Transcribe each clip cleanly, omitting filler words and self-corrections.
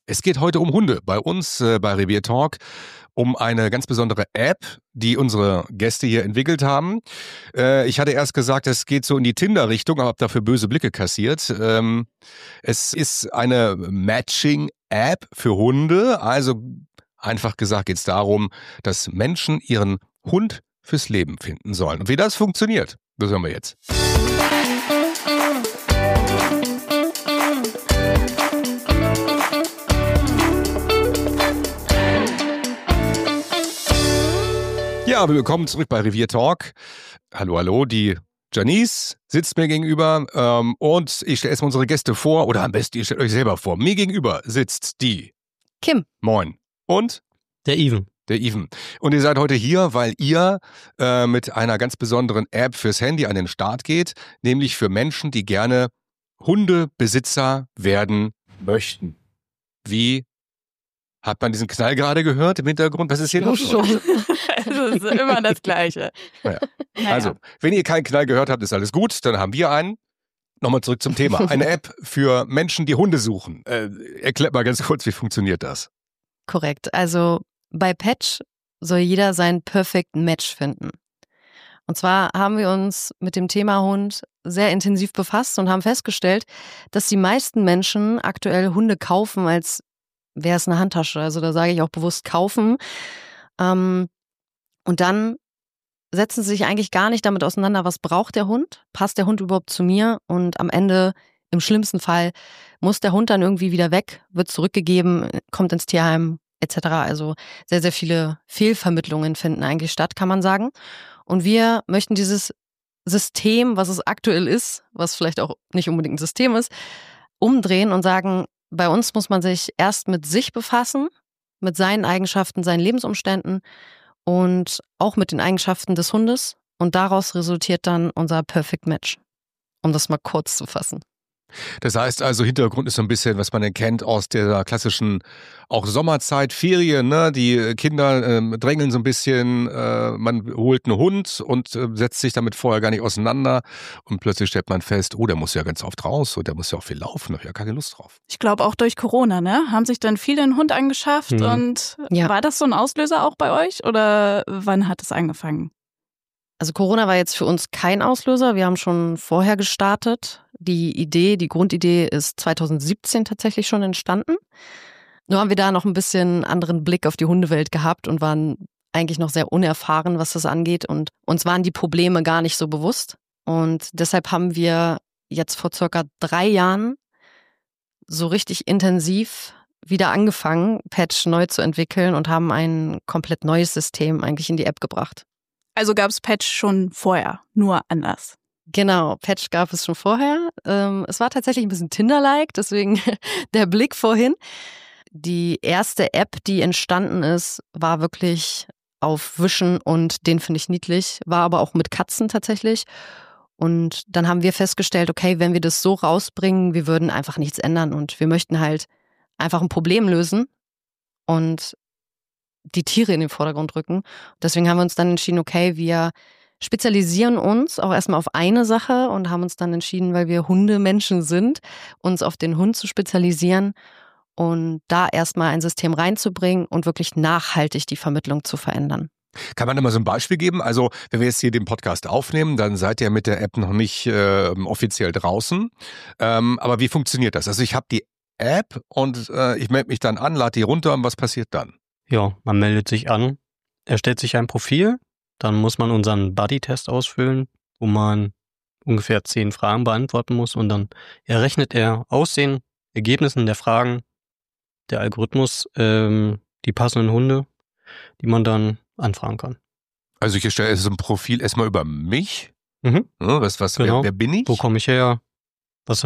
Es geht heute um Hunde bei uns bei Revier Talk, um eine ganz besondere App, die unsere Gäste hier entwickelt haben. Ich hatte erst gesagt, es geht so in die Tinder-Richtung, aber habe dafür böse Blicke kassiert. Es ist eine Matching-App für Hunde. Also einfach gesagt geht es darum, dass Menschen ihren Hund fürs Leben finden sollen. Und wie das funktioniert, das hören wir jetzt. Ja, willkommen zurück bei Revier Talk. Hallo, die Janice sitzt mir gegenüber und ich stelle erstmal unsere Gäste vor, oder am besten ihr stellt euch selber vor. Mir gegenüber sitzt die Kim. Moin. Und? Der Even. Der Even. Und ihr seid heute hier, weil ihr mit einer ganz besonderen App fürs Handy an den Start geht, nämlich für Menschen, die gerne Hundebesitzer werden möchten. Wie? Hat man diesen Knall gerade gehört im Hintergrund? Was ist hier los? Das ist immer das Gleiche. Naja. Also, wenn ihr keinen Knall gehört habt, ist alles gut. Dann haben wir einen. Nochmal zurück zum Thema. Eine App für Menschen, die Hunde suchen. Erklärt mal ganz kurz, wie funktioniert das? Korrekt. Also bei Patch soll jeder seinen Perfect Match finden. Und zwar haben wir uns mit dem Thema Hund sehr intensiv befasst und haben festgestellt, dass die meisten Menschen aktuell Hunde kaufen, als wäre es eine Handtasche. Also da sage ich auch bewusst kaufen. Und dann setzen sie sich eigentlich gar nicht damit auseinander, was braucht der Hund? Passt der Hund überhaupt zu mir? Und am Ende, im schlimmsten Fall, muss der Hund dann irgendwie wieder weg, wird zurückgegeben, kommt ins Tierheim etc. Also sehr, sehr viele Fehlvermittlungen finden eigentlich statt, kann man sagen. Und wir möchten dieses System, was es aktuell ist, was vielleicht auch nicht unbedingt ein System ist, umdrehen und sagen, bei uns muss man sich erst mit sich befassen, mit seinen Eigenschaften, seinen Lebensumständen und auch mit den Eigenschaften des Hundes. Und daraus resultiert dann unser Perfect Match, um das mal kurz zu fassen. Das heißt also, Hintergrund ist so ein bisschen, was man kennt aus der klassischen auch Sommerzeit, Ferien, ne? Die Kinder drängeln so ein bisschen, man holt einen Hund und setzt sich damit vorher gar nicht auseinander und plötzlich stellt man fest, oh, der muss ja ganz oft raus und der muss ja auch viel laufen, da habe ich ja keine Lust drauf. Ich glaube auch durch Corona, ne? Haben sich dann viele einen Hund angeschafft und war das so ein Auslöser auch bei euch oder wann hat es angefangen? Also Corona war jetzt für uns kein Auslöser, wir haben schon vorher gestartet. Die Grundidee ist 2017 tatsächlich schon entstanden. Nur haben wir da noch ein bisschen anderen Blick auf die Hundewelt gehabt und waren eigentlich noch sehr unerfahren, was das angeht. Und uns waren die Probleme gar nicht so bewusst. Und deshalb haben wir jetzt vor circa 3 Jahren so richtig intensiv wieder angefangen, Patch neu zu entwickeln und haben ein komplett neues System eigentlich in die App gebracht. Also gab es Patch schon vorher, nur anders. Genau, Patch gab es schon vorher. Es war tatsächlich ein bisschen Tinder-like, deswegen der Blick vorhin. Die erste App, die entstanden ist, war wirklich auf Wischen und den finde ich niedlich, war aber auch mit Katzen tatsächlich. Und dann haben wir festgestellt, okay, wenn wir das so rausbringen, wir würden einfach nichts ändern und wir möchten halt einfach ein Problem lösen und die Tiere in den Vordergrund rücken. Deswegen haben wir uns dann entschieden, okay, wir spezialisieren uns auch erstmal auf eine Sache und haben uns dann entschieden, weil wir Hundemenschen sind, uns auf den Hund zu spezialisieren und da erstmal ein System reinzubringen und wirklich nachhaltig die Vermittlung zu verändern. Kann man da mal so ein Beispiel geben? Also, wenn wir jetzt hier den Podcast aufnehmen, dann seid ihr mit der App noch nicht offiziell draußen. Aber wie funktioniert das? Also, ich habe die App und ich melde mich dann an, lade die runter und was passiert dann? Ja, man meldet sich an, erstellt sich ein Profil, dann muss man unseren Buddy-Test ausfüllen, wo man ungefähr 10 Fragen beantworten muss und dann errechnet er aus den Ergebnissen der Fragen der Algorithmus die passenden Hunde, die man dann anfragen kann. Also ich erstelle so ein Profil erstmal über mich. Mhm. Ja, Genau. Wer bin ich? Wo komme ich her? Was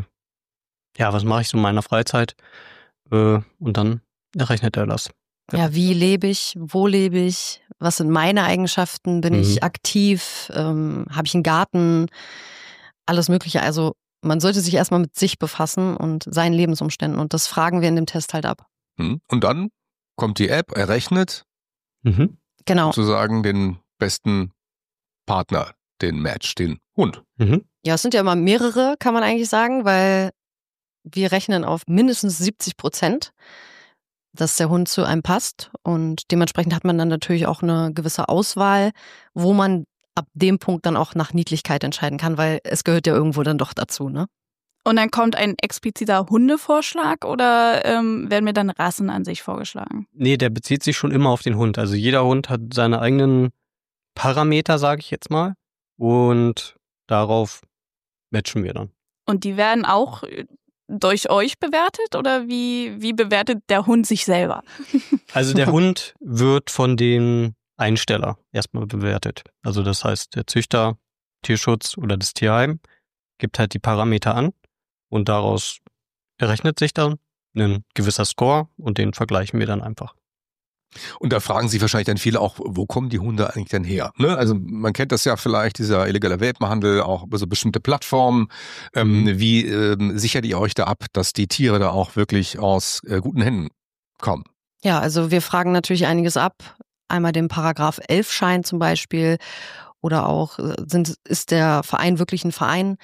mache ich so in meiner Freizeit? Und dann errechnet er das. Ja, wie lebe ich? Wo lebe ich? Was sind meine Eigenschaften? Bin ich aktiv? Habe ich einen Garten? Alles Mögliche. Also man sollte sich erstmal mit sich befassen und seinen Lebensumständen. Und das fragen wir in dem Test halt ab. Und dann kommt die App, errechnet Genau. sozusagen den besten Partner, den Match, den Hund. Ja, es sind ja immer mehrere, kann man eigentlich sagen, weil wir rechnen auf mindestens 70%, dass der Hund zu einem passt. Und dementsprechend hat man dann natürlich auch eine gewisse Auswahl, wo man ab dem Punkt dann auch nach Niedlichkeit entscheiden kann, weil es gehört ja irgendwo dann doch dazu, ne? Und dann kommt ein expliziter Hundevorschlag oder werden mir dann Rassen an sich vorgeschlagen? Nee, der bezieht sich schon immer auf den Hund. Also jeder Hund hat seine eigenen Parameter, sage ich jetzt mal. Und darauf matchen wir dann. Und die werden auch durch euch bewertet oder wie bewertet der Hund sich selber? Also der Hund wird von dem Einsteller erstmal bewertet. Also das heißt, der Züchter, Tierschutz oder das Tierheim gibt halt die Parameter an und daraus errechnet sich dann ein gewisser Score und den vergleichen wir dann einfach. Und da fragen sich wahrscheinlich dann viele auch, wo kommen die Hunde eigentlich denn her? Ne? Also man kennt das ja vielleicht, dieser illegale Welpenhandel, auch über so bestimmte Plattformen. Wie sichert ihr euch da ab, dass die Tiere da auch wirklich aus guten Händen kommen? Ja, also wir fragen natürlich einiges ab. Einmal den Paragraph 11-Schein zum Beispiel oder auch, ist der Verein wirklich ein Verein?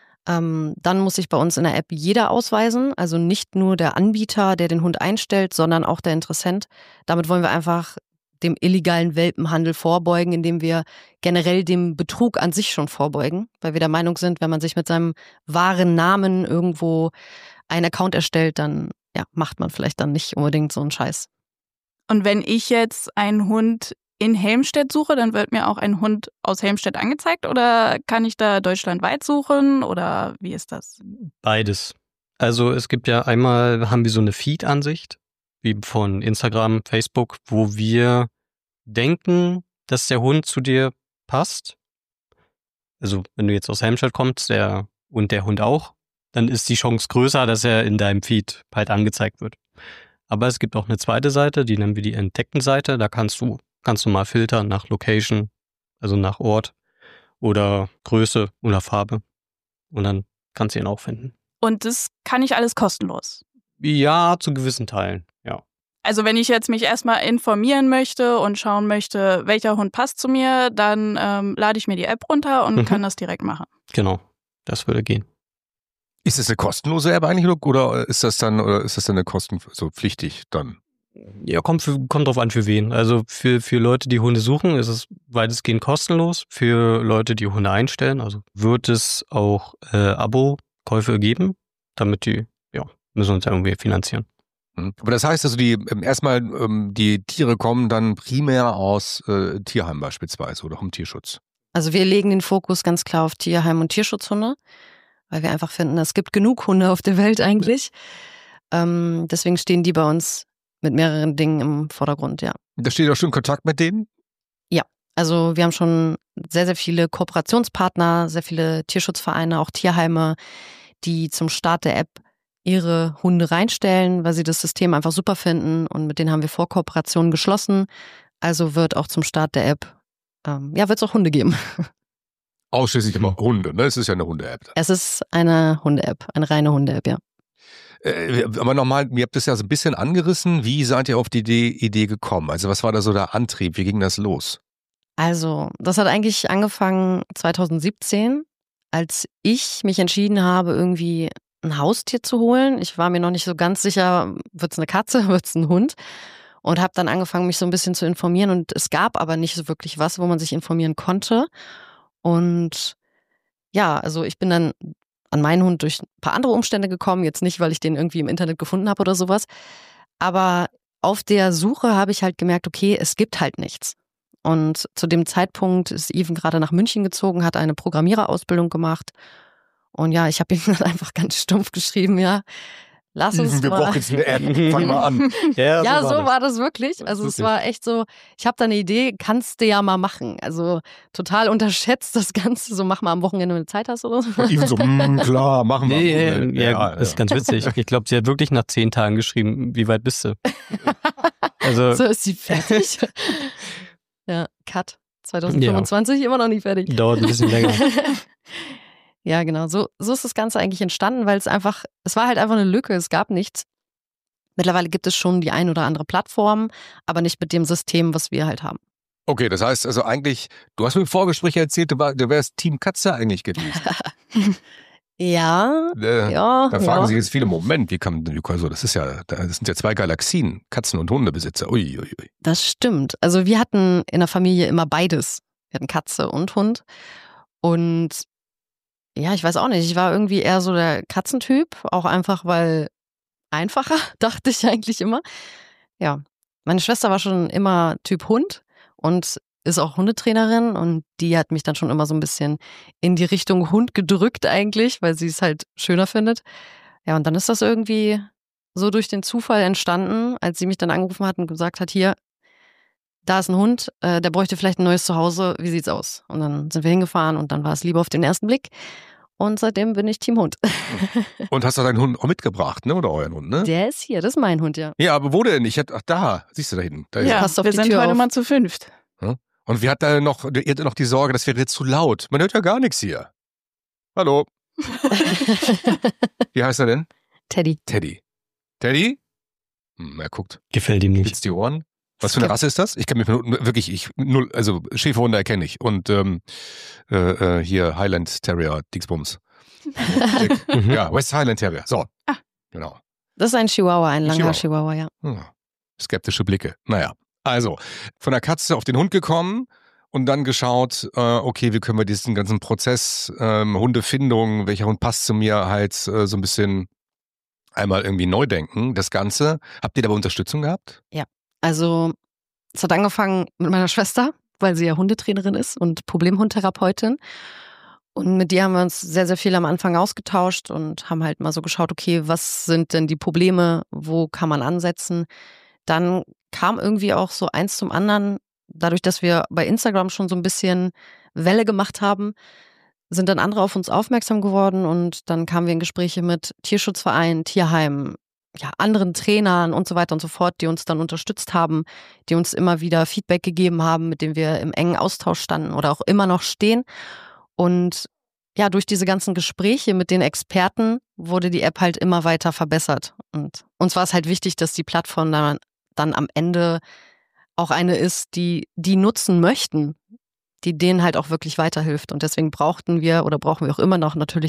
Dann muss sich bei uns in der App jeder ausweisen, also nicht nur der Anbieter, der den Hund einstellt, sondern auch der Interessent. Damit wollen wir einfach dem illegalen Welpenhandel vorbeugen, indem wir generell dem Betrug an sich schon vorbeugen, weil wir der Meinung sind, wenn man sich mit seinem wahren Namen irgendwo einen Account erstellt, dann macht man vielleicht dann nicht unbedingt so einen Scheiß. Und wenn ich jetzt einen Hund in Helmstedt suche, dann wird mir auch ein Hund aus Helmstedt angezeigt oder kann ich da deutschlandweit suchen oder wie ist das? Beides. Also es gibt ja einmal, haben wir so eine Feed-Ansicht, wie von Instagram, Facebook, wo wir denken, dass der Hund zu dir passt. Also wenn du jetzt aus Helmstedt kommst und der Hund auch, dann ist die Chance größer, dass er in deinem Feed halt angezeigt wird. Aber es gibt auch eine zweite Seite, die nennen wir die entdeckten Seite, da kannst du mal filtern nach Location, also nach Ort oder Größe oder Farbe und dann kannst du ihn auch finden. Und das kann ich alles kostenlos? Ja, zu gewissen Teilen, ja. Also wenn ich jetzt mich erstmal informieren möchte und schauen möchte, welcher Hund passt zu mir, dann lade ich mir die App runter und kann das direkt machen. Genau, das würde gehen. Ist es eine kostenlose App eigentlich oder ist das dann eine so pflichtig dann? Ja, kommt drauf an für wen. Also für Leute, die Hunde suchen, ist es weitestgehend kostenlos. Für Leute, die Hunde einstellen, also wird es auch Abo-Käufe geben, damit die, müssen uns ja irgendwie finanzieren. Aber das heißt also, die Tiere kommen dann primär aus Tierheim beispielsweise oder vom Tierschutz? Also wir legen den Fokus ganz klar auf Tierheim und Tierschutzhunde, weil wir einfach finden, es gibt genug Hunde auf der Welt eigentlich. Deswegen stehen die bei uns mit mehreren Dingen im Vordergrund, ja. Da steht auch schon Kontakt mit denen? Ja, also wir haben schon sehr, sehr viele Kooperationspartner, sehr viele Tierschutzvereine, auch Tierheime, die zum Start der App ihre Hunde reinstellen, weil sie das System einfach super finden und mit denen haben wir Vorkooperationen geschlossen. Also wird auch zum Start der App, wird es auch Hunde geben. Ausschließlich immer Hunde, ne? Es ist ja eine Hunde-App. Es ist eine Hunde-App, eine reine Hunde-App, ja. Aber nochmal, ihr habt das ja so ein bisschen angerissen. Wie seid ihr auf die Idee gekommen? Also was war da so der Antrieb? Wie ging das los? Also, das hat eigentlich angefangen 2017, als ich mich entschieden habe, irgendwie ein Haustier zu holen. Ich war mir noch nicht so ganz sicher, wird es eine Katze, wird es ein Hund? Und habe dann angefangen, mich so ein bisschen zu informieren. Und es gab aber nicht so wirklich was, wo man sich informieren konnte. Und ja, also ich bin dann an meinen Hund durch ein paar andere Umstände gekommen. Jetzt nicht, weil ich den irgendwie im Internet gefunden habe oder sowas. Aber auf der Suche habe ich halt gemerkt, okay, es gibt halt nichts. Und zu dem Zeitpunkt ist Even gerade nach München gezogen, hat eine Programmiererausbildung gemacht. Und ja, ich habe ihm dann einfach ganz stumpf geschrieben, lass uns Wir brauchen jetzt eine App, fang mal an. Ja, so war das wirklich. Also es war echt so, ich habe da eine Idee, kannst du ja mal machen. Also total unterschätzt das Ganze, so mach mal am Wochenende, wenn du Zeit hast oder so. Und Even so, klar, machen wir. Ja, das ist ganz witzig. Ich glaube, sie hat wirklich nach 10 Tagen geschrieben, wie weit bist du? Also, so ist sie fertig. Ja, Cut. 2025 immer noch nicht fertig. Dauert ein bisschen länger. Ja, genau. So ist das Ganze eigentlich entstanden, weil es war halt einfach eine Lücke, es gab nichts. Mittlerweile gibt es schon die ein oder andere Plattform, aber nicht mit dem System, was wir halt haben. Okay, das heißt also eigentlich, du hast mir im Vorgespräch erzählt, du wärst Team Katze eigentlich gewesen. Ja, Da fragen ja. sich jetzt viele, Moment, wie so, das sind ja 2 Galaxien, Katzen- und Hundebesitzer. Uiuiui. Das stimmt. Also wir hatten in der Familie immer beides. Wir hatten Katze und Hund. Und ja, ich weiß auch nicht, ich war irgendwie eher so der Katzentyp, auch einfach, weil einfacher, dachte ich eigentlich immer. Ja, meine Schwester war schon immer Typ Hund und ist auch Hundetrainerin und die hat mich dann schon immer so ein bisschen in die Richtung Hund gedrückt eigentlich, weil sie es halt schöner findet. Ja, und dann ist das irgendwie so durch den Zufall entstanden, als sie mich dann angerufen hat und gesagt hat, hier, da ist ein Hund, der bräuchte vielleicht ein neues Zuhause, wie sieht's aus? Und dann sind wir hingefahren und dann war es Liebe auf den ersten Blick und seitdem bin ich Team Hund. Und hast du deinen Hund auch mitgebracht, ne? Oder euren Hund, ne? Der ist hier, das ist mein Hund, ja. Ja, aber wo denn? Ach, da, siehst du da hinten. Da ist Ja, passt auf wir die sind Tür heute auf. mal zu 5. er. Und ihr hattet noch die Sorge, das wäre jetzt zu laut. Man hört ja gar nichts hier. Hallo, wie heißt er denn? Teddy. Teddy. Teddy? Er guckt. Gefällt ihm nicht. Spitzt die Ohren. Was für eine Rasse ist das? Ich kann mich wirklich, also Schäferhunde erkenne ich. Und hier Highland Terrier, Dingsbums. Ja, West Highland Terrier. So, genau. Das ist ein Chihuahua, ein langer Chihuahua, ja. Skeptische Blicke. Naja, also von der Katze auf den Hund gekommen und dann geschaut, okay, wie können wir diesen ganzen Prozess, Hundefindung, welcher Hund passt zu mir, halt so ein bisschen einmal irgendwie neu denken, das Ganze. Habt ihr dabei Unterstützung gehabt? Also, es hat angefangen mit meiner Schwester, weil sie ja Hundetrainerin ist und Problemhundtherapeutin. Und mit dir haben wir uns sehr, sehr viel am Anfang ausgetauscht und haben halt mal so geschaut, okay, was sind denn die Probleme, wo kann man ansetzen? Dann kam irgendwie auch so eins zum anderen, dadurch, dass wir bei Instagram schon so ein bisschen Welle gemacht haben, sind dann andere auf uns aufmerksam geworden und dann kamen wir in Gespräche mit Tierschutzvereinen, Tierheimen, ja, anderen Trainern und so weiter und so fort, die uns dann unterstützt haben, die uns immer wieder Feedback gegeben haben, mit dem wir im engen Austausch standen oder auch immer noch stehen. Und ja, durch diese ganzen Gespräche mit den Experten wurde die App halt immer weiter verbessert. Und uns war es halt wichtig, dass die Plattform dann am Ende auch eine ist, die nutzen möchten, die denen halt auch wirklich weiterhilft. Und deswegen brauchen wir auch immer noch natürlich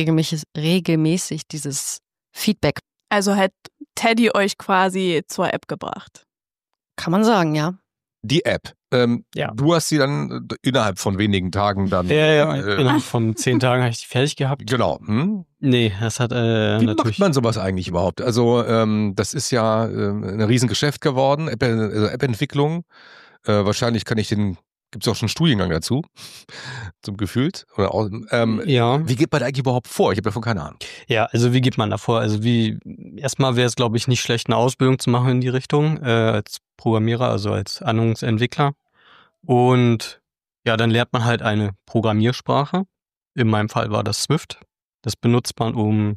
regelmäßig dieses Feedback. Also hat Teddy euch quasi zur App gebracht. Kann man sagen, ja. Die App. Ja. Du hast sie dann innerhalb von wenigen Tagen dann. Ja, innerhalb von 10 Tagen habe ich die fertig gehabt. Genau. Nee, das hat Wie natürlich... macht man sowas eigentlich überhaupt? Also das ist ja ein Riesengeschäft geworden, App-Entwicklung. Wahrscheinlich gibt es auch schon einen Studiengang dazu, zum Gefühlt. Oder Ja. Wie geht man da eigentlich überhaupt vor? Ich habe davon keine Ahnung. Ja, also wie geht man da vor? Also erstmal wäre es, glaube ich, nicht schlecht, eine Ausbildung zu machen in die Richtung, als Programmierer, also als Anwendungsentwickler. Und ja, dann lernt man halt eine Programmiersprache. In meinem Fall war das Swift. Das benutzt man, um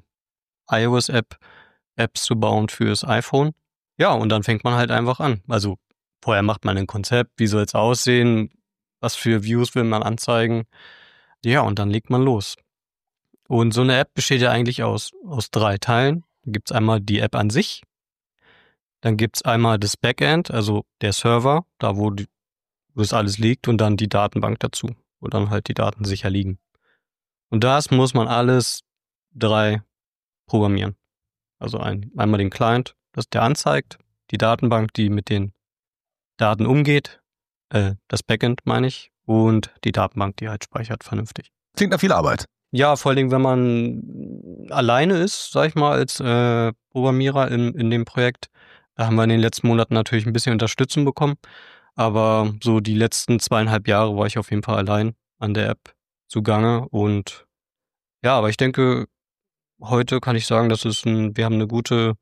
iOS-Apps zu bauen fürs iPhone. Ja, und dann fängt man halt einfach an. Also vorher macht man ein Konzept, wie soll es aussehen, was für Views will man anzeigen. Ja, und dann legt man los. Und so eine App besteht ja eigentlich aus 3 Teilen. Da gibt es einmal die App an sich. Dann gibt es einmal das Backend, also der Server, da wo das alles liegt, und dann die Datenbank dazu, wo dann halt die Daten sicher liegen. Und das muss man alles 3 programmieren. Also einmal den Client, der anzeigt, die Datenbank, die mit den Daten umgeht, das Backend meine ich, und die Datenbank, die halt speichert vernünftig. Klingt nach viel Arbeit. Ja, vor allen Dingen, wenn man alleine ist, sag ich mal, als Programmierer in dem Projekt. Da haben wir in den letzten Monaten natürlich ein bisschen Unterstützung bekommen. Aber so die letzten 2,5 Jahre war ich auf jeden Fall allein an der App zugange. Und ja, aber ich denke, heute kann ich sagen, wir haben eine gute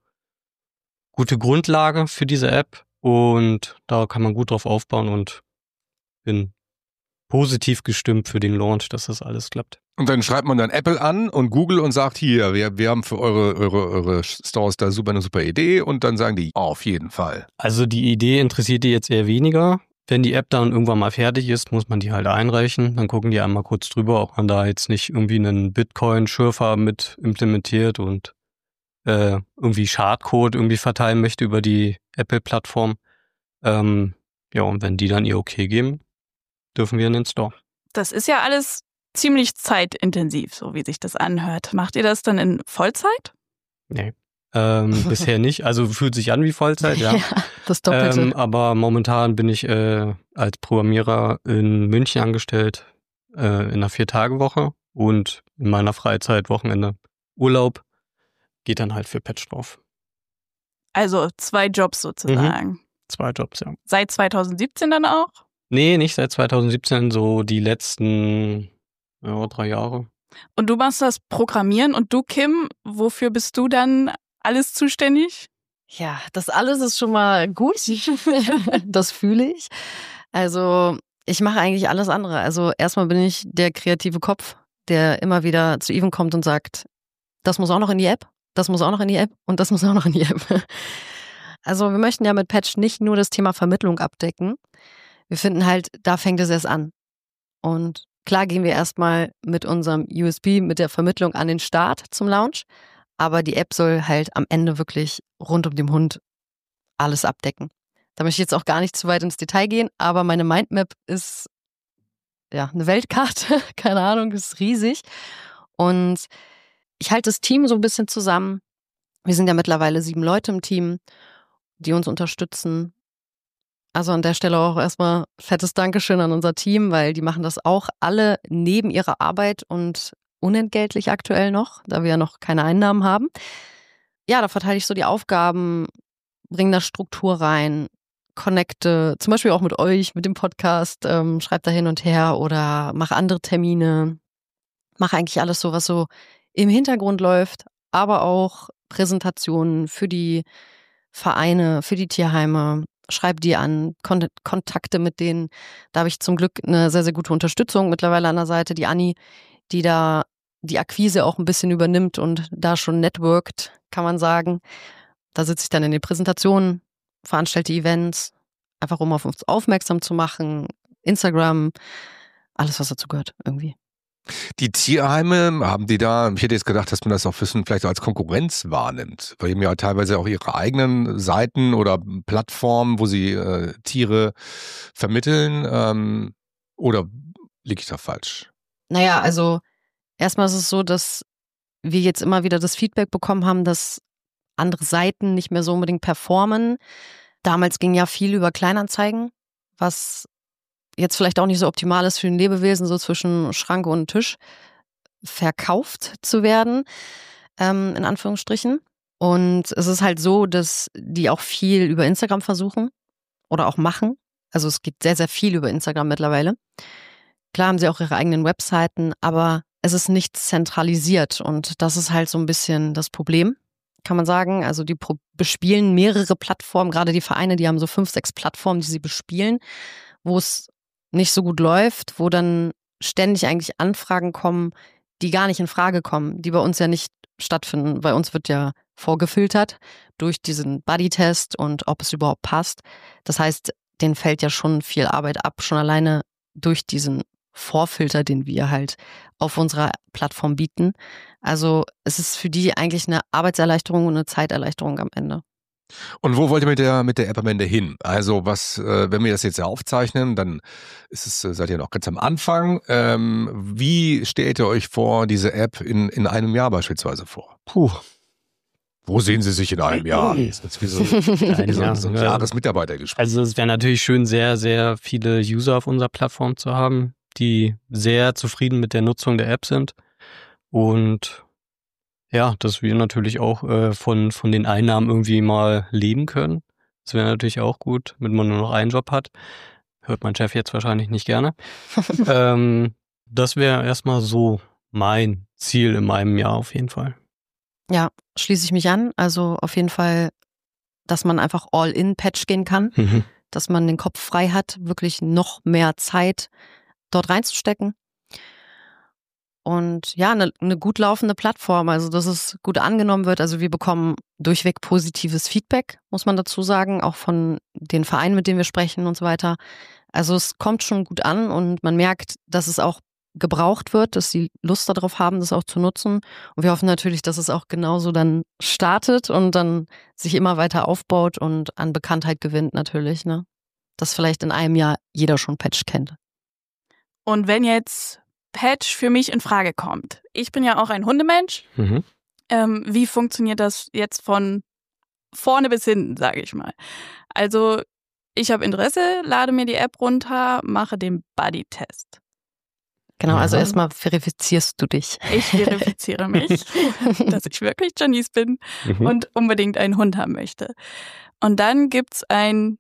Grundlage für diese App. Und da kann man gut drauf aufbauen und bin positiv gestimmt für den Launch, dass das alles klappt. Und dann schreibt man dann Apple an und Google und sagt, hier, wir haben für eure Stores da eine super Idee, und dann sagen die, auf jeden Fall. Also die Idee interessiert die jetzt eher weniger. Wenn die App dann irgendwann mal fertig ist, muss man die halt einreichen. Dann gucken die einmal kurz drüber, ob man da jetzt nicht irgendwie einen Bitcoin-Schürfer mit implementiert und irgendwie Schadcode irgendwie verteilen möchte über die Apple-Plattform. Ja, und wenn die dann ihr Okay geben, dürfen wir in den Store. Das ist ja alles ziemlich zeitintensiv, so wie sich das anhört. Macht ihr das dann in Vollzeit? Nee. Bisher nicht. Also fühlt sich an wie Vollzeit, ja. Das Doppelte. Aber momentan bin ich als Programmierer in München angestellt, in einer 4-Tage-Woche und in meiner Freizeit, Wochenende, Urlaub, geht dann halt für Patch drauf. Also 2 Jobs sozusagen. 2 Jobs, ja. Seit 2017 dann auch? Nee, nicht seit 2017, so die letzten 3 Jahre. Und du machst das Programmieren und du, Kim, wofür bist du dann alles zuständig? Ja, das alles ist schon mal gut. Das fühle ich. Also ich mache eigentlich alles andere. Also erstmal bin ich der kreative Kopf, der immer wieder zu Even kommt und sagt, das muss auch noch in die App, das muss auch noch in die App und das muss auch noch in die App. Also wir möchten ja mit Patch nicht nur das Thema Vermittlung abdecken. Wir finden halt, da fängt es erst an. Und klar gehen wir erstmal mit unserem USB, mit der Vermittlung an den Start zum Launch. Aber die App soll halt am Ende wirklich rund um den Hund alles abdecken. Da möchte ich jetzt auch gar nicht zu weit ins Detail gehen, aber meine Mindmap ist ja eine Weltkarte, keine Ahnung, ist riesig. Und ich halte das Team so ein bisschen zusammen. Wir sind ja mittlerweile 7 Leute im Team, die uns unterstützen. Also an der Stelle auch erstmal fettes Dankeschön an unser Team, weil die machen das auch alle neben ihrer Arbeit und unentgeltlich aktuell noch, da wir ja noch keine Einnahmen haben. Ja, da verteile ich so die Aufgaben, bringe da Struktur rein, connecte, zum Beispiel auch mit euch, mit dem Podcast, schreibe da hin und her oder mache andere Termine, mache eigentlich alles so, was so im Hintergrund läuft, aber auch Präsentationen für die Vereine, für die Tierheime, schreibe die an, Kontakte mit denen. Da habe ich zum Glück eine sehr, sehr gute Unterstützung mittlerweile an der Seite, die Anni, die da die Akquise auch ein bisschen übernimmt und da schon networkt, kann man sagen. Da sitze ich dann in den Präsentationen, veranstalte Events, einfach um auf uns aufmerksam zu machen, Instagram, alles, was dazu gehört irgendwie. Die Tierheime, haben die da, ich hätte jetzt gedacht, dass man das auch vielleicht als Konkurrenz wahrnimmt, weil die haben ja teilweise auch ihre eigenen Seiten oder Plattformen, wo sie Tiere vermitteln, oder liege ich da falsch? Naja, also erstmal ist es so, dass wir jetzt immer wieder das Feedback bekommen haben, dass andere Seiten nicht mehr so unbedingt performen. Damals ging ja viel über Kleinanzeigen, was jetzt vielleicht auch nicht so optimal ist für ein Lebewesen, so zwischen Schranke und Tisch verkauft zu werden, in Anführungsstrichen. Und es ist halt so, dass die auch viel über Instagram versuchen oder auch machen. Also es geht sehr, sehr viel über Instagram mittlerweile. Klar haben sie auch ihre eigenen Webseiten, aber es ist nicht zentralisiert und das ist halt so ein bisschen das Problem, kann man sagen. Also die bespielen mehrere Plattformen, gerade die Vereine, die haben so 5, 6 Plattformen, die sie bespielen, wo es nicht so gut läuft, wo dann ständig eigentlich Anfragen kommen, die gar nicht in Frage kommen, die bei uns ja nicht stattfinden. Bei uns wird ja vorgefiltert durch diesen Buddy-Test und ob es überhaupt passt. Das heißt, denen fällt ja schon viel Arbeit ab, schon alleine durch diesen Vorfilter, den wir halt auf unserer Plattform bieten. Also es ist für die eigentlich eine Arbeitserleichterung und eine Zeiterleichterung am Ende. Und wo wollt ihr mit der App am Ende hin? Also wenn wir das jetzt aufzeichnen, dann seid ihr noch ganz am Anfang. Wie stellt ihr euch vor, diese App in einem Jahr beispielsweise vor? Wo sehen Sie sich in einem Jahr? Das ist wie so ein Jahresmitarbeitergespräch. Also es wäre natürlich schön, sehr, sehr viele User auf unserer Plattform zu haben, die sehr zufrieden mit der Nutzung der App sind. Und ja, dass wir natürlich auch von den Einnahmen irgendwie mal leben können. Das wäre natürlich auch gut, wenn man nur noch einen Job hat. Hört mein Chef jetzt wahrscheinlich nicht gerne. Das wäre erstmal so mein Ziel in meinem Jahr auf jeden Fall. Ja, schließe ich mich an. Also auf jeden Fall, dass man einfach all in Patch gehen kann, dass man den Kopf frei hat, wirklich noch mehr Zeit dort reinzustecken. Und ja, eine gut laufende Plattform, also dass es gut angenommen wird. Also wir bekommen durchweg positives Feedback, muss man dazu sagen, auch von den Vereinen, mit denen wir sprechen und so weiter. Also es kommt schon gut an und man merkt, dass es auch gebraucht wird, dass sie Lust darauf haben, das auch zu nutzen. Und wir hoffen natürlich, dass es auch genauso dann startet und dann sich immer weiter aufbaut und an Bekanntheit gewinnt natürlich, ne? Dass vielleicht in einem Jahr jeder schon Patch kennt. Und wenn jetzt Patch für mich in Frage kommt. Ich bin ja auch ein Hundemensch. Mhm. Wie funktioniert das jetzt von vorne bis hinten, sage ich mal? Also ich habe Interesse, lade mir die App runter, mache den Buddy-Test. Genau, also Ja. erstmal verifizierst du dich. Ich verifiziere mich, dass ich wirklich Janice bin und unbedingt einen Hund haben möchte. Und dann gibt's ein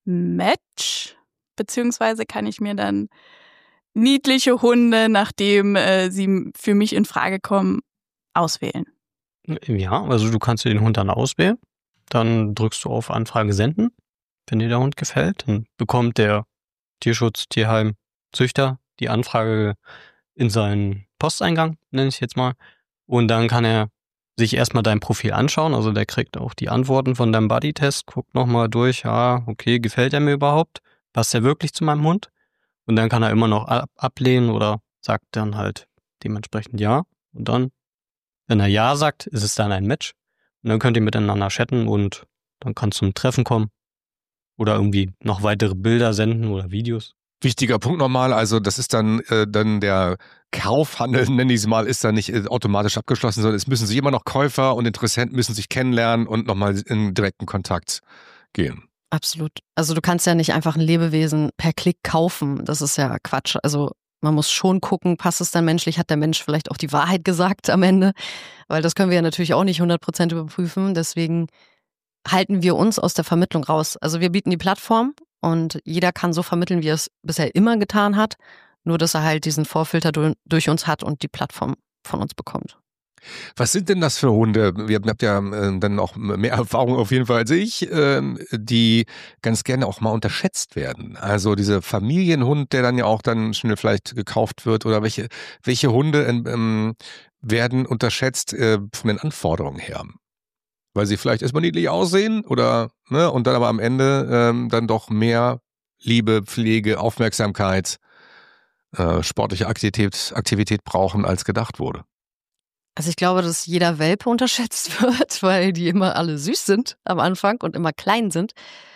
Match, beziehungsweise kann ich mir dann niedliche Hunde, nachdem sie für mich in Frage kommen, auswählen. Ja, also du kannst dir den Hund dann auswählen. Dann drückst du auf Anfrage senden. Wenn dir der Hund gefällt, dann bekommt der Tierschutz, Tierheim, Züchter die Anfrage in seinen Posteingang, nenne ich jetzt mal. Und dann kann er sich erstmal dein Profil anschauen. Also der kriegt auch die Antworten von deinem Buddy-Test, guckt nochmal durch, ja, okay, gefällt er mir überhaupt? Passt er wirklich zu meinem Hund? Und dann kann er immer noch ablehnen oder sagt dann halt dementsprechend ja. Und dann, wenn er ja sagt, ist es dann ein Match. Und dann könnt ihr miteinander chatten und dann kann es zum Treffen kommen. Oder irgendwie noch weitere Bilder senden oder Videos. Wichtiger Punkt nochmal, also das ist dann der Kaufhandel, nenne ich es mal, ist dann nicht automatisch abgeschlossen, sondern es müssen sich immer noch Käufer und Interessenten müssen sich kennenlernen und nochmal in direkten Kontakt gehen. Absolut. Also du kannst ja nicht einfach ein Lebewesen per Klick kaufen. Das ist ja Quatsch. Also man muss schon gucken, passt es dann menschlich, hat der Mensch vielleicht auch die Wahrheit gesagt am Ende? Weil das können wir ja natürlich auch nicht 100% überprüfen. Deswegen halten wir uns aus der Vermittlung raus. Also wir bieten die Plattform und jeder kann so vermitteln, wie er es bisher immer getan hat. Nur, dass er halt diesen Vorfilter durch uns hat und die Plattform von uns bekommt. Was sind denn das für Hunde? Ihr habt ja dann auch mehr Erfahrung auf jeden Fall als ich, die ganz gerne auch mal unterschätzt werden. Also dieser Familienhund, der dann ja auch dann schnell vielleicht gekauft wird, oder welche Hunde werden unterschätzt von den Anforderungen her? Weil sie vielleicht erstmal niedlich aussehen oder ne, und dann aber am Ende dann doch mehr Liebe, Pflege, Aufmerksamkeit, sportliche Aktivität brauchen, als gedacht wurde. Also ich glaube, dass jeder Welpe unterschätzt wird, weil die immer alle süß sind am Anfang und immer klein sind.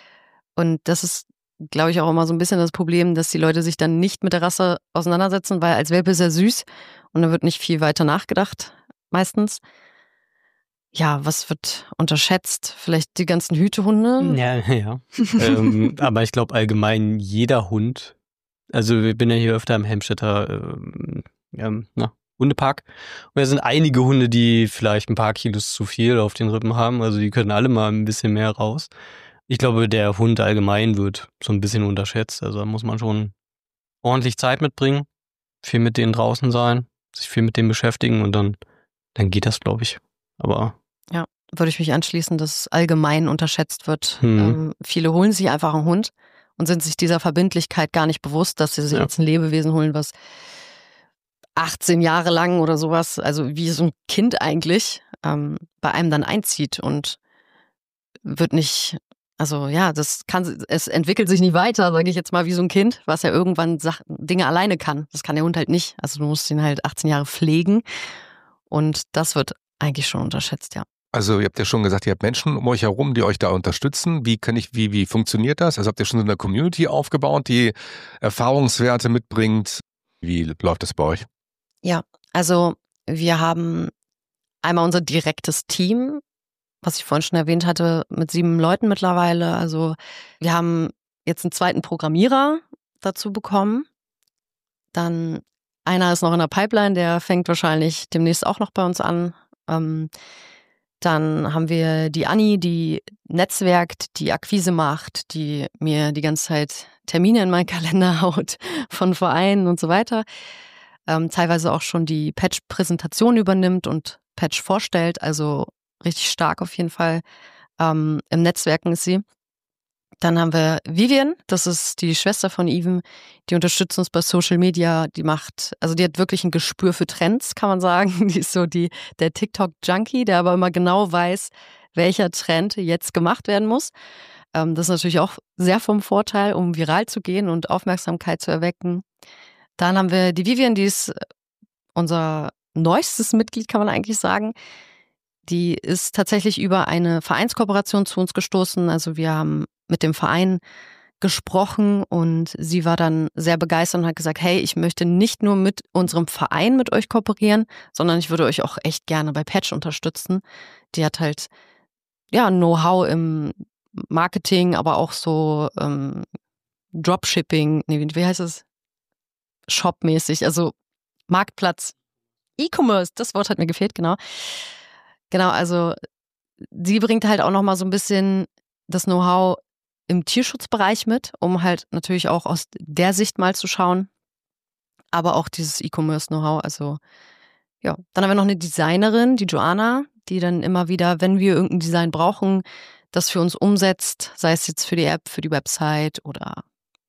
Und das ist, glaube ich, auch immer so ein bisschen das Problem, dass die Leute sich dann nicht mit der Rasse auseinandersetzen, weil als Welpe ist er süß und da wird nicht viel weiter nachgedacht, meistens. Ja, was wird unterschätzt? Vielleicht die ganzen Hütehunde? Ja. Aber ich glaube allgemein jeder Hund, also ich bin ja hier öfter im Helmstedter Hundepark und da sind einige Hunde, die vielleicht ein paar Kilos zu viel auf den Rippen haben, also die können alle mal ein bisschen mehr raus. Ich glaube, der Hund allgemein wird so ein bisschen unterschätzt, also da muss man schon ordentlich Zeit mitbringen, viel mit denen draußen sein, sich viel mit denen beschäftigen und dann geht das, glaube ich. Aber ja, würde ich mich anschließen, dass es allgemein unterschätzt wird. Viele holen sich einfach einen Hund und sind sich dieser Verbindlichkeit gar nicht bewusst, dass sie sich jetzt ein Lebewesen holen, was 18 Jahre lang oder sowas, also wie so ein Kind eigentlich, bei einem dann einzieht und wird nicht, also ja, es entwickelt sich nicht weiter, sage ich jetzt mal, wie so ein Kind, was ja irgendwann Dinge alleine kann. Das kann der Hund halt nicht. Also du musst ihn halt 18 Jahre pflegen und das wird eigentlich schon unterschätzt, ja. Also ihr habt ja schon gesagt, ihr habt Menschen um euch herum, die euch da unterstützen. Wie funktioniert das? Also habt ihr schon so eine Community aufgebaut, die Erfahrungswerte mitbringt? Wie läuft das bei euch? Ja, also wir haben einmal unser direktes Team, was ich vorhin schon erwähnt hatte, mit 7 Leuten mittlerweile. Also wir haben jetzt einen zweiten Programmierer dazu bekommen. Dann einer ist noch in der Pipeline, der fängt wahrscheinlich demnächst auch noch bei uns an. Dann haben wir die Anni, die netzwerkt, die Akquise macht, die mir die ganze Zeit Termine in meinen Kalender haut von Vereinen und so weiter. Teilweise auch schon die Patch-Präsentation übernimmt und Patch vorstellt, also richtig stark auf jeden Fall. Im Netzwerken ist sie. Dann haben wir Vivian, das ist die Schwester von Even, die unterstützt uns bei Social Media, die hat wirklich ein Gespür für Trends, kann man sagen. Die ist so der TikTok-Junkie, der aber immer genau weiß, welcher Trend jetzt gemacht werden muss. Das ist natürlich auch sehr vom Vorteil, um viral zu gehen und Aufmerksamkeit zu erwecken. Dann haben wir die Vivian, die ist unser neuestes Mitglied, kann man eigentlich sagen. Die ist tatsächlich über eine Vereinskooperation zu uns gestoßen. Also wir haben mit dem Verein gesprochen und sie war dann sehr begeistert und hat gesagt, hey, ich möchte nicht nur mit unserem Verein mit euch kooperieren, sondern ich würde euch auch echt gerne bei Patch unterstützen. Die hat halt Know-how im Marketing, aber auch so Dropshipping, wie heißt es? Shopmäßig, also Marktplatz, E-Commerce, das Wort hat mir gefehlt, genau. Genau, also sie bringt halt auch nochmal so ein bisschen das Know-how im Tierschutzbereich mit, um halt natürlich auch aus der Sicht mal zu schauen, aber auch dieses E-Commerce-Know-how, also ja. Dann haben wir noch eine Designerin, die Joanna, die dann immer wieder, wenn wir irgendein Design brauchen, das für uns umsetzt, sei es jetzt für die App, für die Website oder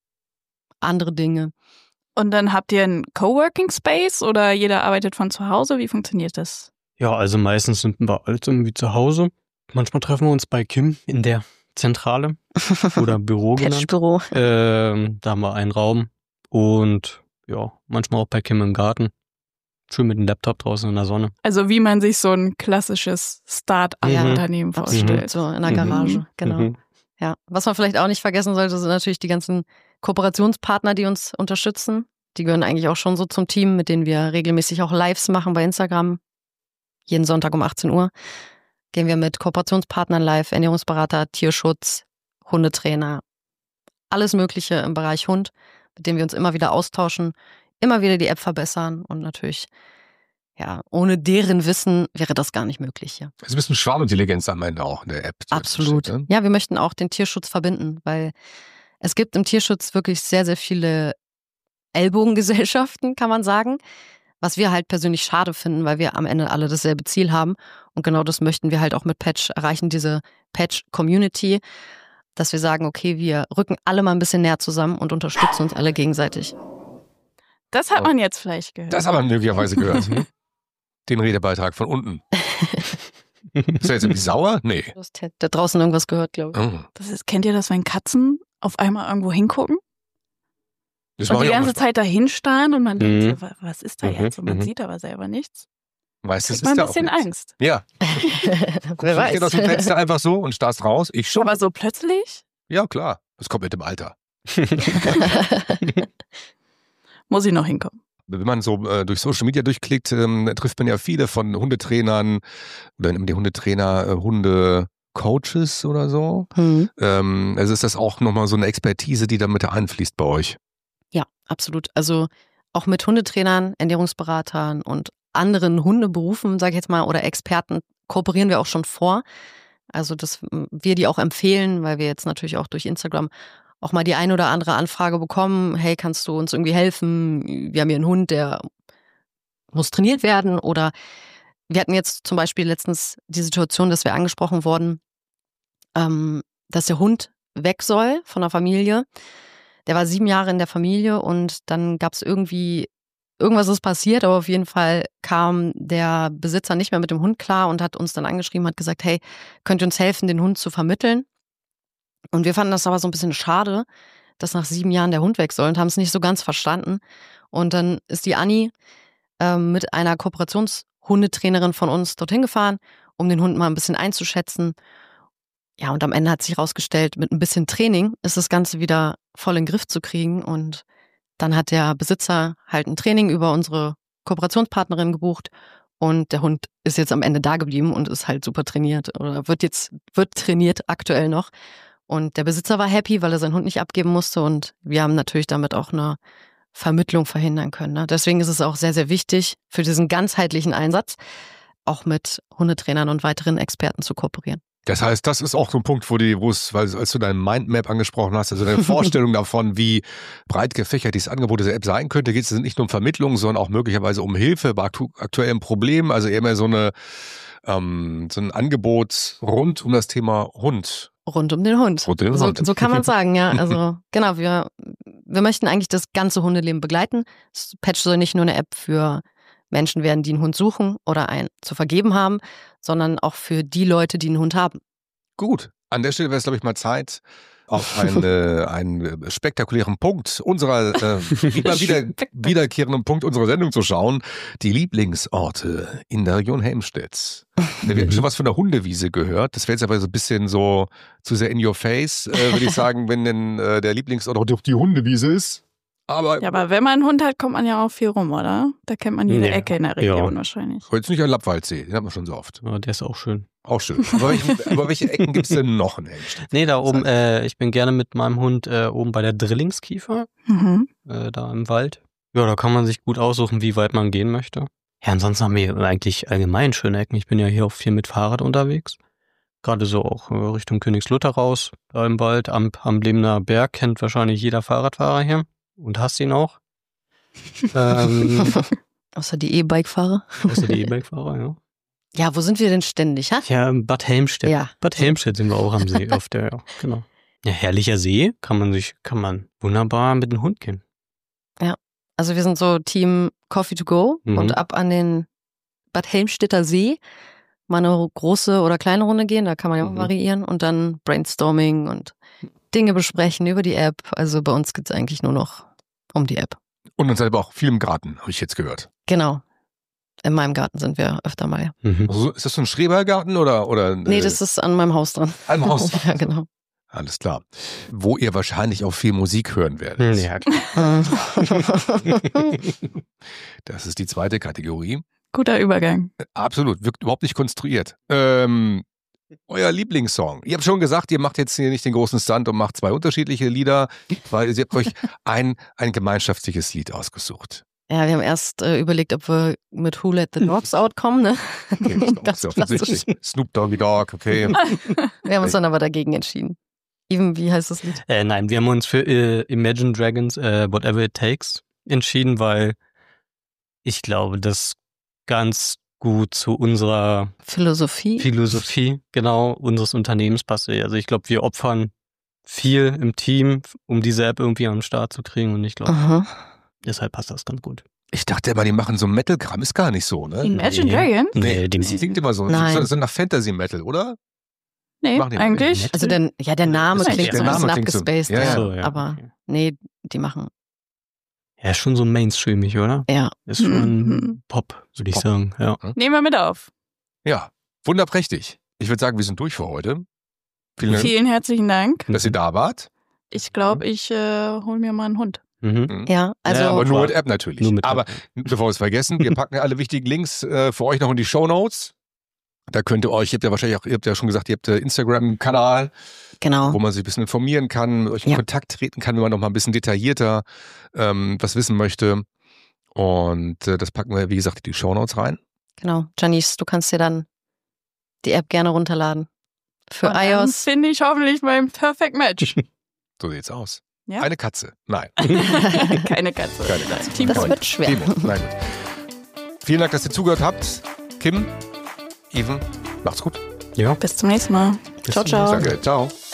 andere Dinge. Und dann habt ihr einen Coworking Space oder jeder arbeitet von zu Hause? Wie funktioniert das? Ja, also meistens sind wir alle irgendwie zu Hause. Manchmal treffen wir uns bei Kim in der Zentrale oder Büro genannt. Patch-Büro. Da haben wir einen Raum und ja, manchmal auch bei Kim im Garten. Schön mit dem Laptop draußen in der Sonne. Also wie man sich so ein klassisches Start-up-Unternehmen vorstellt. So in der Garage, genau. Ja, was man vielleicht auch nicht vergessen sollte, sind natürlich die ganzen Kooperationspartner, die uns unterstützen. Die gehören eigentlich auch schon so zum Team, mit denen wir regelmäßig auch Lives machen bei Instagram. Jeden Sonntag um 18 Uhr gehen wir mit Kooperationspartnern live, Ernährungsberater, Tierschutz, Hundetrainer, alles Mögliche im Bereich Hund, mit dem wir uns immer wieder austauschen, immer wieder die App verbessern und natürlich, ja, ohne deren Wissen wäre das gar nicht möglich hier. Es ist ein bisschen Schwarmintelligenz am Ende auch in der App. Absolut. Steht, ne? Ja, wir möchten auch den Tierschutz verbinden, weil es gibt im Tierschutz wirklich sehr, sehr viele Ellbogengesellschaften, kann man sagen, was wir halt persönlich schade finden, weil wir am Ende alle dasselbe Ziel haben. Und genau das möchten wir halt auch mit Patch erreichen, diese Patch-Community, dass wir sagen, okay, wir rücken alle mal ein bisschen näher zusammen und unterstützen uns alle gegenseitig. Das hat man jetzt vielleicht gehört. Das hat man möglicherweise gehört. Den Redebeitrag von unten. Ist er jetzt irgendwie sauer? Nee. Du hast da draußen irgendwas gehört, glaube ich. Oh. Kennt ihr das, wenn Katzen auf einmal irgendwo hingucken? Das Und mache die ich auch ganze manchmal. Zeit dahin starren und man denkt so, was ist da jetzt? Und man sieht aber selber nichts. Weißt du, es Kriegt man ist ein da auch bisschen nichts. Angst. Ja. Wer Geht aus dem weiß. Fenster einfach so und starrst raus. Ich schon. Aber so plötzlich Ja, klar. Das kommt mit dem Alter. muss ich noch hinkommen. Wenn man so durch Social Media durchklickt, trifft man ja viele von Hundetrainern oder die Hundetrainer, Hundecoaches oder so. Also ist das auch nochmal so eine Expertise, die da mit einfließt bei euch? Ja, absolut. Also auch mit Hundetrainern, Ernährungsberatern und anderen Hundeberufen, sage ich jetzt mal, oder Experten kooperieren wir auch schon vor. Also dass wir die auch empfehlen, weil wir jetzt natürlich auch durch Instagram auch mal die ein oder andere Anfrage bekommen, hey, kannst du uns irgendwie helfen? Wir haben hier einen Hund, der muss trainiert werden. Oder wir hatten jetzt zum Beispiel letztens die Situation, dass wir angesprochen wurden, dass der Hund weg soll von der Familie. Der war 7 Jahre in der Familie und dann gab es irgendwas ist passiert, aber auf jeden Fall kam der Besitzer nicht mehr mit dem Hund klar und hat uns dann angeschrieben, hat gesagt, hey, könnt ihr uns helfen, den Hund zu vermitteln? Und wir fanden das aber so ein bisschen schade, dass nach 7 Jahren der Hund weg soll und haben es nicht so ganz verstanden. Und dann ist die Anni mit einer Kooperationshundetrainerin von uns dorthin gefahren, um den Hund mal ein bisschen einzuschätzen. Ja, und am Ende hat sich herausgestellt, mit ein bisschen Training ist das Ganze wieder voll in den Griff zu kriegen. Und dann hat der Besitzer halt ein Training über unsere Kooperationspartnerin gebucht. Und der Hund ist jetzt am Ende da geblieben und ist halt super trainiert oder wird trainiert aktuell noch. Und der Besitzer war happy, weil er seinen Hund nicht abgeben musste. Und wir haben natürlich damit auch eine Vermittlung verhindern können. Ne? Deswegen ist es auch sehr, sehr wichtig für diesen ganzheitlichen Einsatz, auch mit Hundetrainern und weiteren Experten zu kooperieren. Das heißt, das ist auch so ein Punkt, weil als du deine Mindmap angesprochen hast, also deine Vorstellung davon, wie breit gefächert dieses Angebot dieser App sein könnte, geht es nicht nur um Vermittlung, sondern auch möglicherweise um Hilfe bei aktuellen Problemen, also eher mehr so ein Angebot rund um das Thema Hund. Rund um den Hund. So kann man sagen, ja. Also genau, wir möchten eigentlich das ganze Hundeleben begleiten. Patch soll nicht nur eine App für Menschen werden, die einen Hund suchen oder einen zu vergeben haben, sondern auch für die Leute, die einen Hund haben. Gut, an der Stelle wäre es, glaube ich, mal Zeit, auf einen spektakulären Punkt unserer immer wieder wiederkehrenden Punkt unserer Sendung zu schauen. Die Lieblingsorte in der Region Helmstedt. Wir hatten schon was von der Hundewiese gehört. Das wäre jetzt aber so ein bisschen so zu sehr in your face, würde ich sagen, wenn denn der Lieblingsort auch die Hundewiese ist. Aber wenn man einen Hund hat, kommt man ja auch viel rum, oder? Da kennt man jede Ecke in der Region wahrscheinlich. Jetzt nicht ein Lappwaldsee, den hat man schon so oft. Ja, der ist auch schön. Auch schön. Aber welche Ecken gibt es denn noch in Helmstedt? Nee, da oben, ich bin gerne mit meinem Hund oben bei der Drillingskiefer, da im Wald. Ja, da kann man sich gut aussuchen, wie weit man gehen möchte. Ja, ansonsten haben wir eigentlich allgemein schöne Ecken. Ich bin ja hier auch viel mit Fahrrad unterwegs. Gerade so auch Richtung Königslutter raus, da im Wald, am Blemener Berg, kennt wahrscheinlich jeder Fahrradfahrer hier. Und hasst ihn auch. Außer die E-Bike-Fahrer. Ja. Ja, wo sind wir denn ständig, ha? Ja, Bad Helmstedt. Ja. Bad Helmstedt sind wir auch am See, genau. Ja, herrlicher See, kann man wunderbar mit dem Hund gehen. Ja, also wir sind so Team Coffee to go und ab an den Bad Helmstedter See mal eine große oder kleine Runde gehen, da kann man ja auch variieren und dann Brainstorming und Dinge besprechen über die App. Also bei uns geht es eigentlich nur noch um die App. Und dann seid ihr aber auch viel im Garten, habe ich jetzt gehört. Genau. In meinem Garten sind wir öfter mal. Also, ist das so ein Schrebergarten oder? Nee, das ist an meinem Haus dran. An meinem Haus? Ja, genau. Alles klar. Wo ihr wahrscheinlich auch viel Musik hören werdet. Ja. Das ist die zweite Kategorie. Guter Übergang. Absolut, wirkt überhaupt nicht konstruiert. Euer Lieblingssong. Ihr habt schon gesagt, ihr macht jetzt hier nicht den großen Stunt und macht 2 unterschiedliche Lieder, weil ihr habt euch ein gemeinschaftliches Lied ausgesucht. Ja, wir haben erst überlegt, ob wir mit Who Let the Dogs Out kommen, ne? Okay, Ganz das offensichtlich. Snoop Doggy Dogg, okay. Wir haben uns dann aber dagegen entschieden. Even, wie heißt das Lied? Nein, wir haben uns für Imagine Dragons Whatever It Takes entschieden, weil ich glaube, das ganz gut zu unserer Philosophie, genau, unseres Unternehmens passt. Also ich glaube, wir opfern viel im Team, um diese App irgendwie am Start zu kriegen und ich glaube, deshalb passt das ganz gut. Ich dachte immer, die machen so Metal-Kram, ist gar nicht so, ne? Imagine Dragons? Nee, das klingt immer so. So nach Fantasy-Metal, oder? Nee, eigentlich. Also der Name klingt so ein bisschen abgespaced, aber nee, die machen. Ja, schon so mainstreamig, oder? Ja. Ist schon Pop, würde ich sagen. Ja. Nehmen wir mit auf. Ja, wunderprächtig. Ich würde sagen, wir sind durch für heute. Vielen herzlichen Dank. Dass ihr da wart. Ich glaube, ich hole mir mal einen Hund. Ja, also. Aber nur mit App natürlich. Aber App. bevor wir es vergessen, wir packen alle wichtigen Links für euch noch in die Shownotes. Da könnt ihr euch, ihr habt ja schon gesagt, ihr habt einen Instagram-Kanal, genau, wo man sich ein bisschen informieren kann, mit euch in Kontakt treten kann, wenn man noch mal ein bisschen detaillierter was wissen möchte. Und das packen wir, wie gesagt, in die Shownotes rein. Genau. Janice, du kannst dir dann die App gerne runterladen. Für iOS. Finde ich hoffentlich mein Perfect Match. So sieht's aus. Ja? Eine Katze. Nein. Keine Katze. Das wird schwer. Nein. Vielen Dank, dass ihr zugehört habt. Kim, Even, macht's gut. Ja. Bis zum nächsten Mal. Ciao, ciao. Danke, ciao.